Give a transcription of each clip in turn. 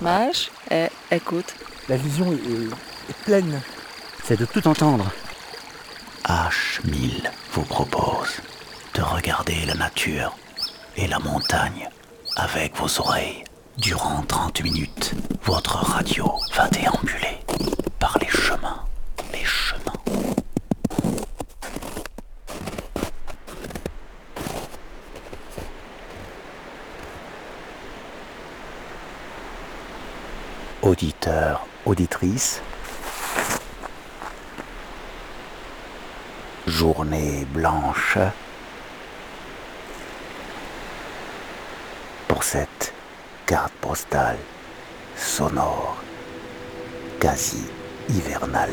Mage, écoute. La vision est pleine. C'est de tout entendre. H1000 vous propose de regarder la nature et la montagne avec vos oreilles. Durant 30 minutes, votre radio va déambuler par les chemins. Auditeurs, auditrices, journée blanche pour cette carte postale sonore quasi hivernale.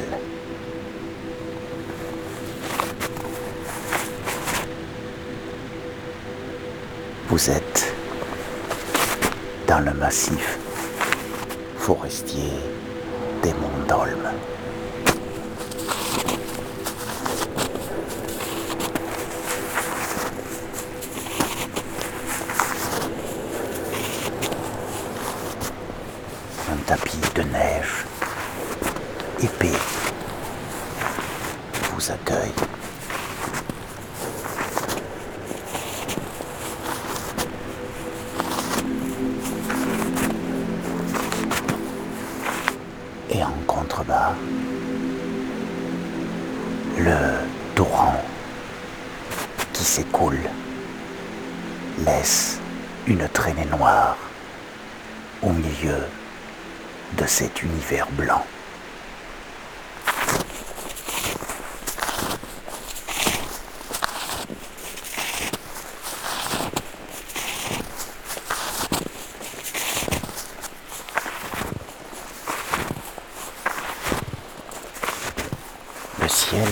Vous êtes dans le massif forestier des Monts d'Olme. Un tapis de neige épais vous accueille. Et en contrebas, le torrent qui s'écoule laisse une traînée noire au milieu de cet univers blanc. Le ciel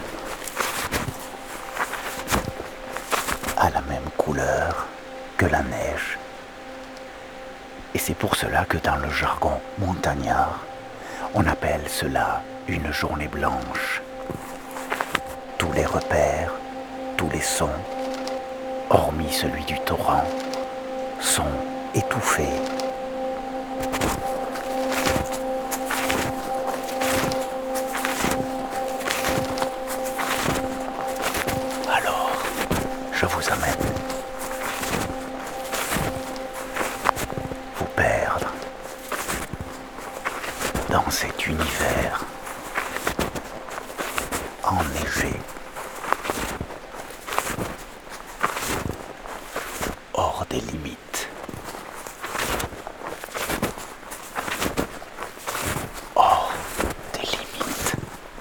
a la même couleur que la neige. Et c'est pour cela que dans le jargon montagnard, on appelle cela une journée blanche. Tous les repères, tous les sons, hormis celui du torrent, sont étouffés. Alors, je vous amène vous perdre dans cet univers enneigé, hors des limites, hors des limites.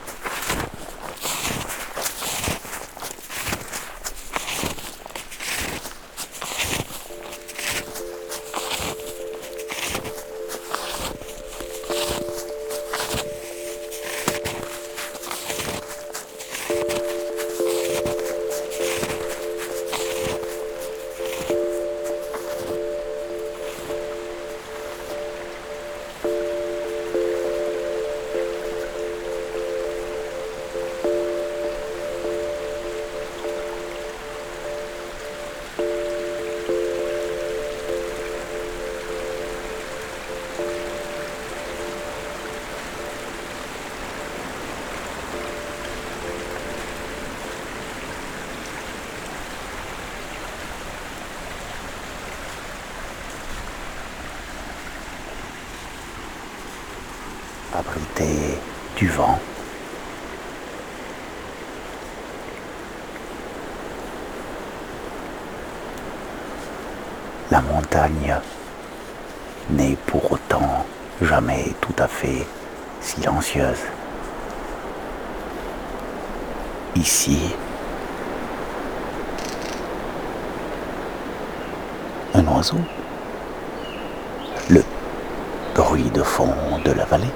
Abrité du vent. La montagne n'est pour autant jamais tout à fait silencieuse. Ici, un oiseau, le bruit de fond de la vallée.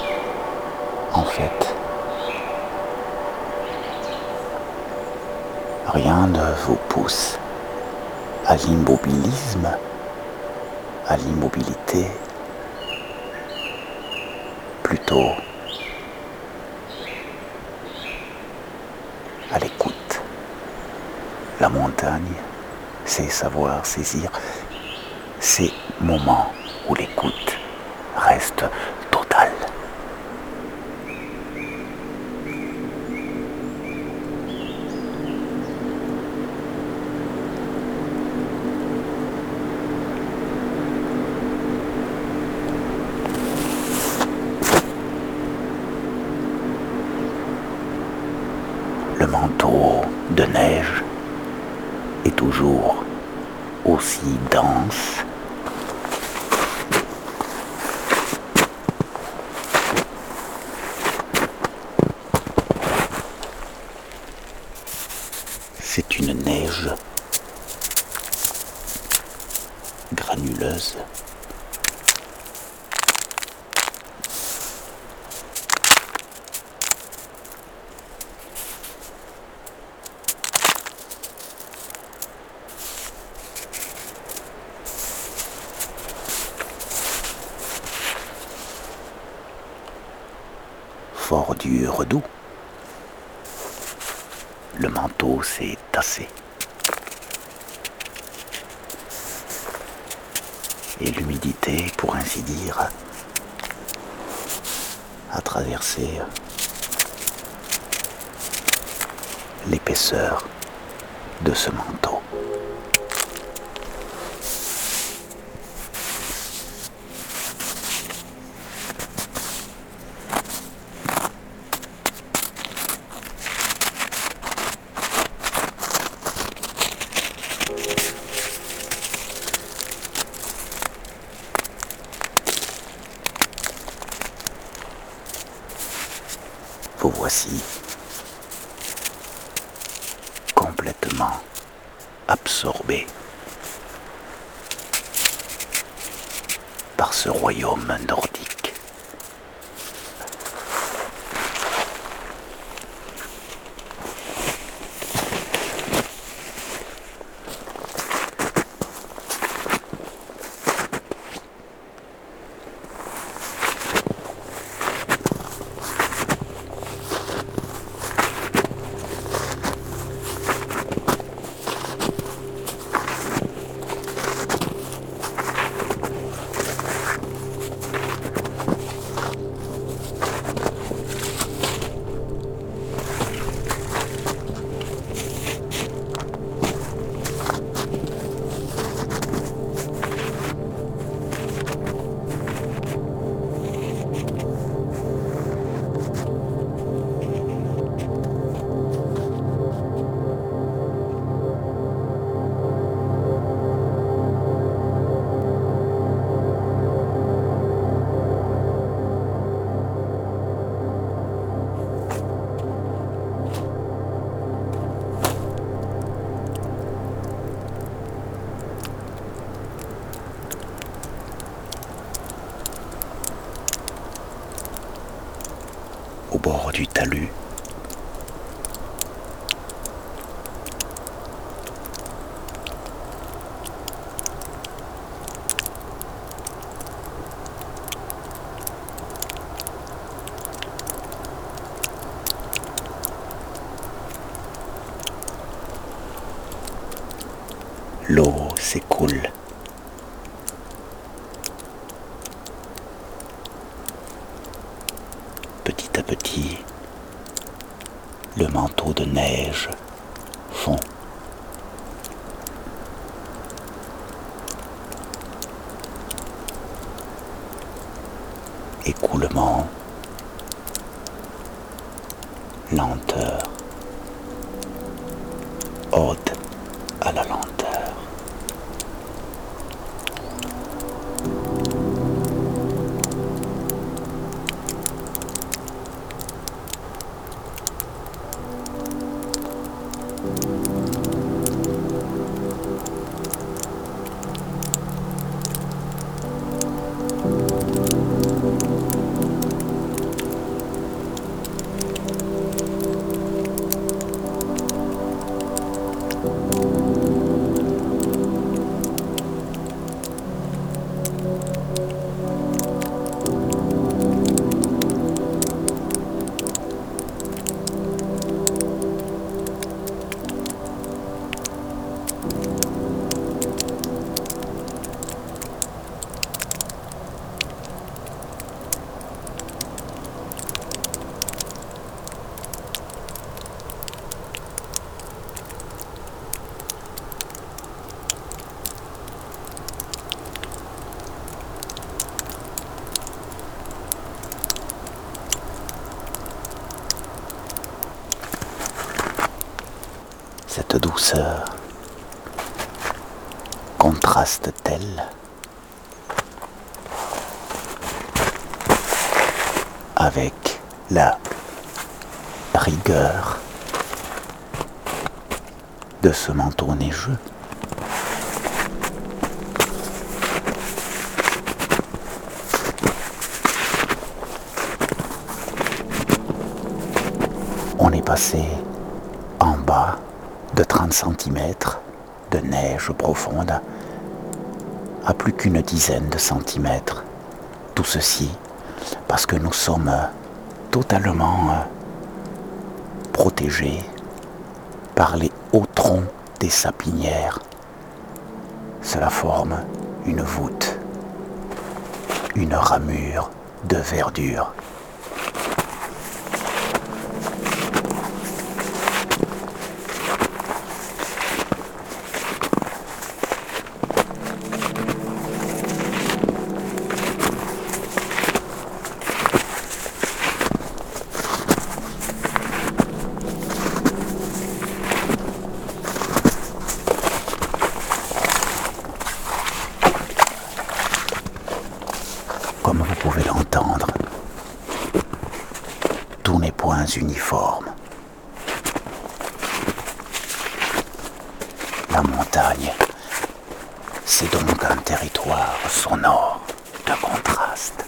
En fait, Rien ne vous pousse à l'immobilisme, à l'immobilité, plutôt à l'écoute. La montagne, c'est savoir saisir ces moments où l'écoute reste totale. Le manteau de neige est toujours aussi dense. C'est une neige granuleuse. Fort du redout, le manteau s'est tassé. Et l'humidité, pour ainsi dire, a traversé l'épaisseur de ce manteau. Vous voici complètement absorbé par ce royaume nordique. Au bord du talus, l'eau s'écoule. Petit à petit, le manteau de neige fond. Écoulement, lenteur, ode à la lenteur. Cette douceur contraste-t-elle avec la rigueur de ce manteau neigeux? On est passé en bas de 30 cm de neige profonde à plus qu'une dizaine de centimètres. Tout ceci parce que nous sommes totalement protégés par les hauts troncs des sapinières. Cela forme une voûte, une ramure de verdure. Comme vous pouvez l'entendre, tout n'est point uniforme. La montagne, c'est donc un territoire sonore de contraste.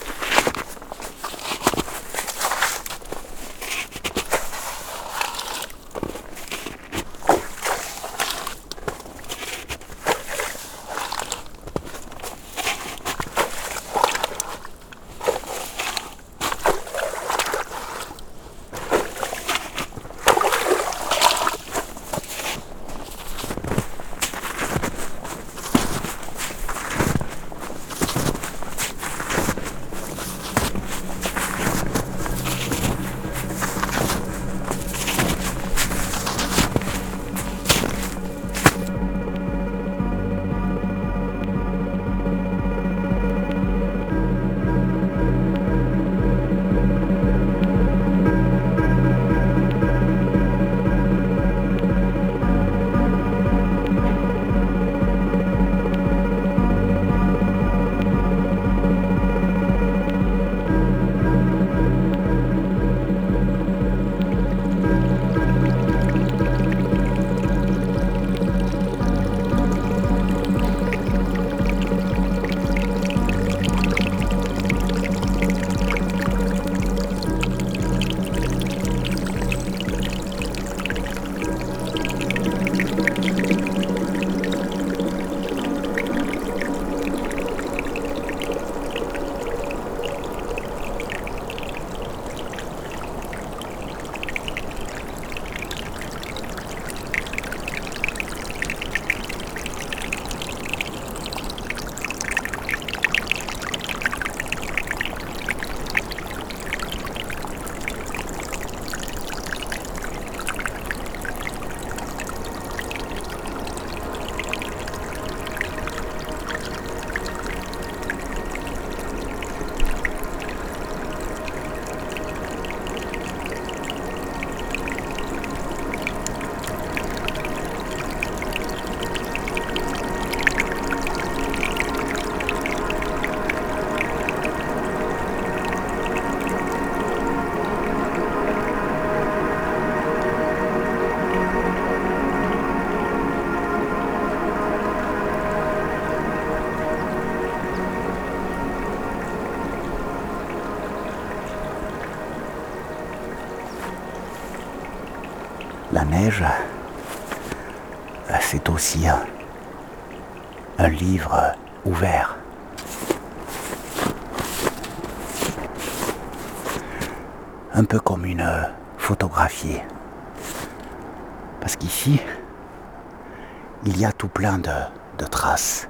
La neige, c'est aussi un livre ouvert. Un peu comme une photographie. Parce qu'ici, il y a tout plein de traces.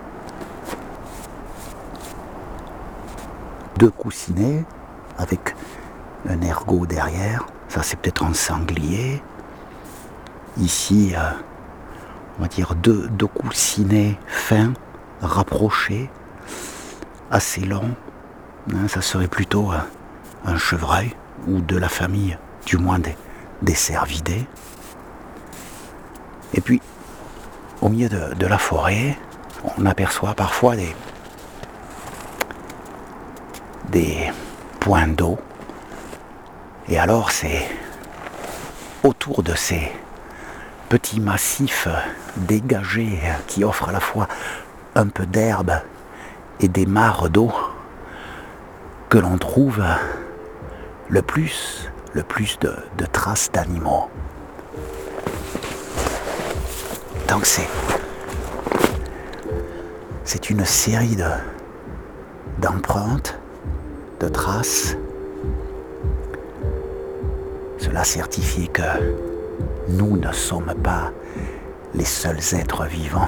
2 coussinets avec un ergot derrière. Ça, c'est peut-être un sanglier. Ici, on va dire deux coussinets fins, rapprochés, assez longs. Ça serait plutôt un chevreuil ou de la famille, du moins des cervidés. Et puis, au milieu de la forêt, on aperçoit parfois des points d'eau. Et alors c'est autour de ces petits massifs dégagés qui offrent à la fois un peu d'herbe et des mares d'eau que l'on trouve le plus de traces d'animaux. Donc c'est une série d'empreintes, de traces. Cela certifie que nous ne sommes pas les seuls êtres vivants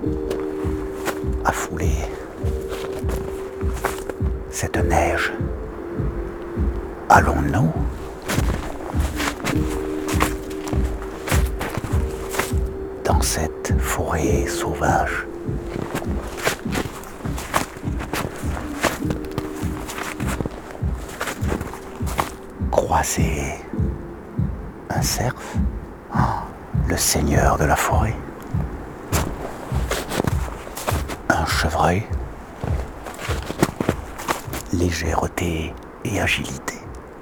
à fouler cette neige. Allons-nous dans cette forêt sauvage? Croiser un cerf, le seigneur de la forêt, un chevreuil, légèreté et agilité,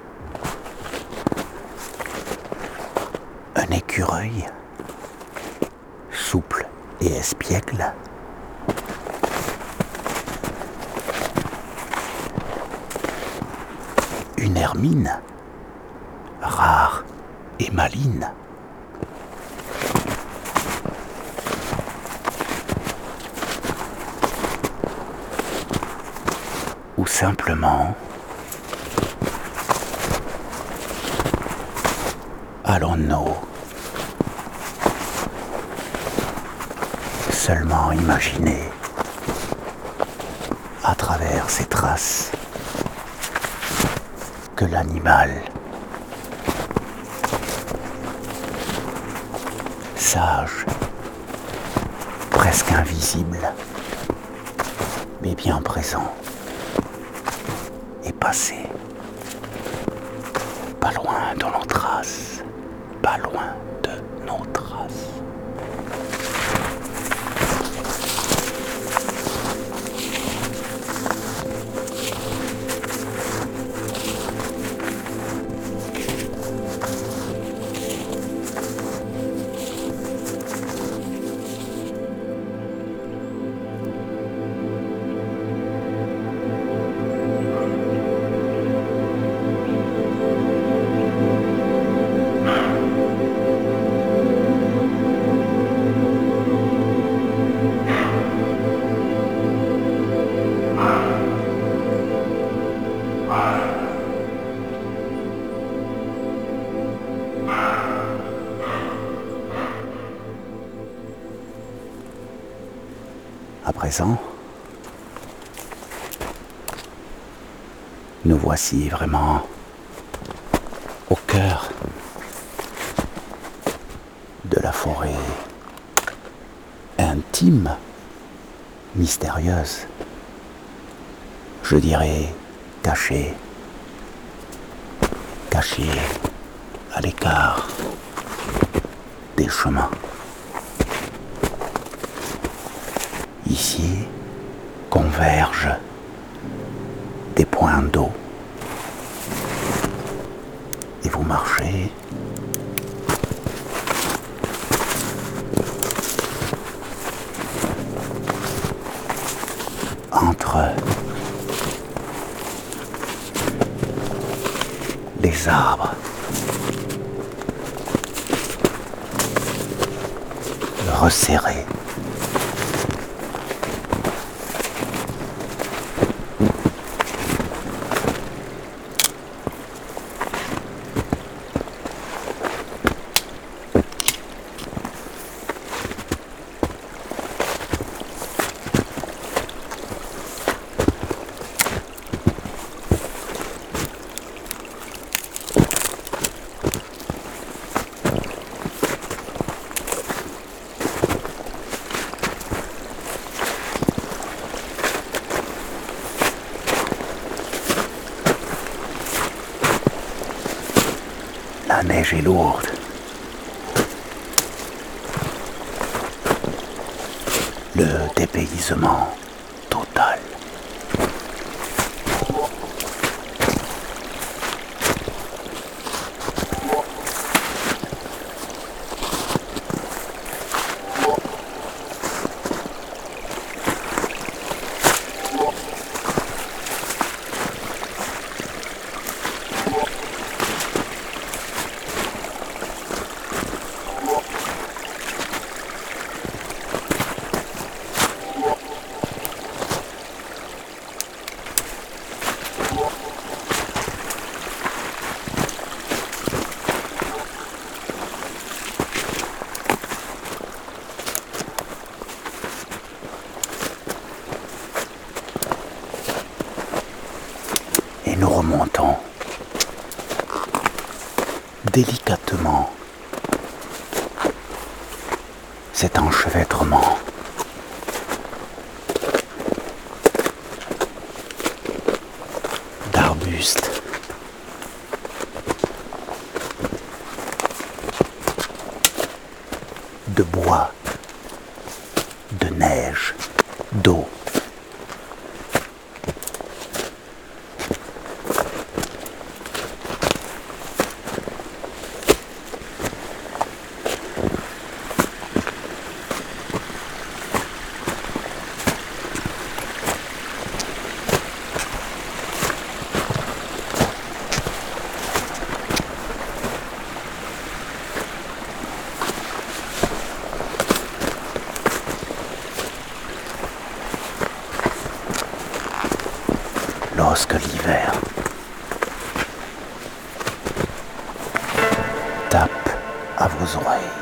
un écureuil, souple et espiègle, une hermine, rare et maligne, ou simplement allons-nous seulement imaginer à travers ces traces que l'animal sage, presque invisible, mais bien présent, est passé, pas loin de nos traces, pas loin de nos traces. À présent, nous voici vraiment au cœur de la forêt intime, mystérieuse, je dirais cachée à l'écart des chemins. Ici convergent des points d'eau et vous marchez entre les arbres, resserrés. La neige est lourde. le dépaysement total. Et nous remontons délicatement cet enchevêtrement. D'arbustes, de bois, de neige, d'eau. Lorsque l'hiver tape à vos oreilles.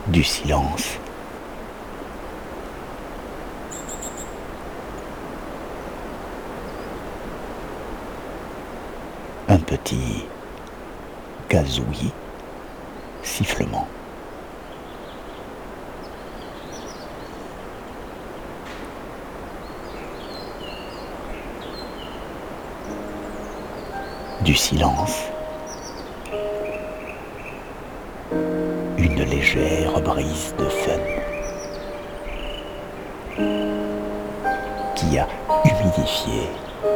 du silence. Un petit gazouillis, sifflement. Du silence. Une légère brise de fun qui a humidifié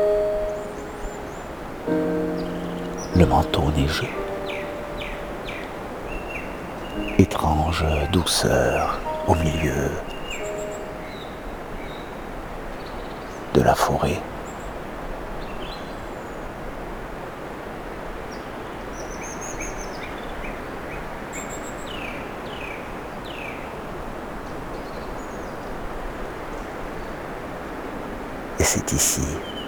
le manteau neigeux. Étrange douceur au milieu de la forêt. Et c'est ici,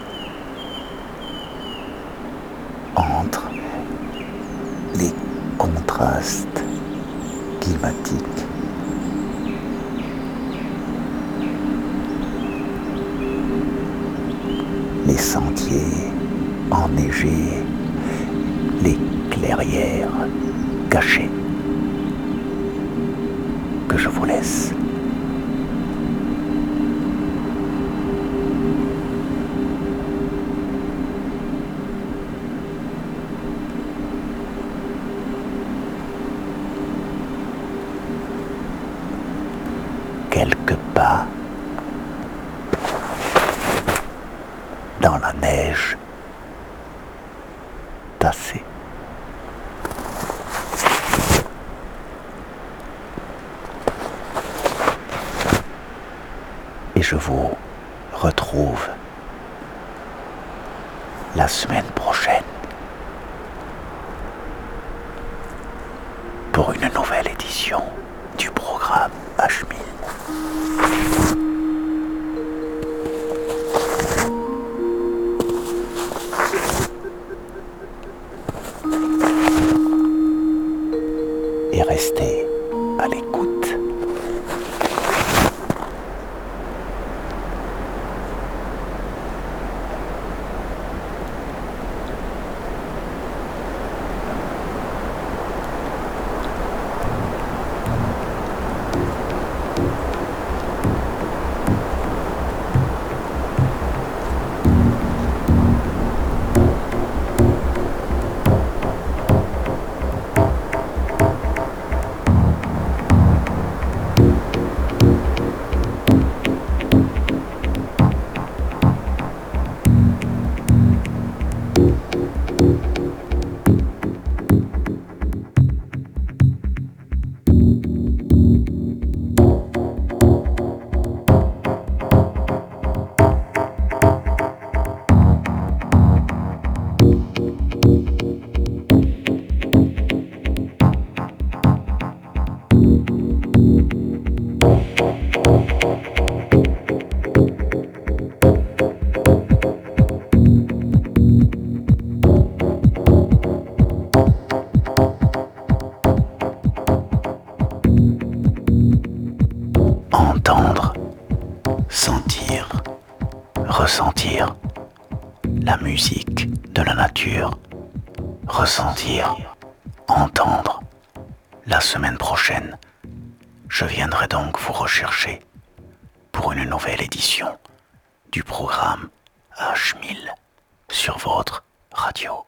entre les contrastes climatiques, les sentiers enneigés, les clairières cachées, que je vous laisse. Quelques pas dans la neige tassée. Et je vous retrouve la semaine prochaine pour une nouvelle édition du programme H1000. Et restez à l'écoute. Entendre, sentir, ressentir la musique de la nature, ressentir, entendre. La semaine prochaine, je viendrai donc vous rechercher pour une nouvelle édition du programme H1000 sur votre radio.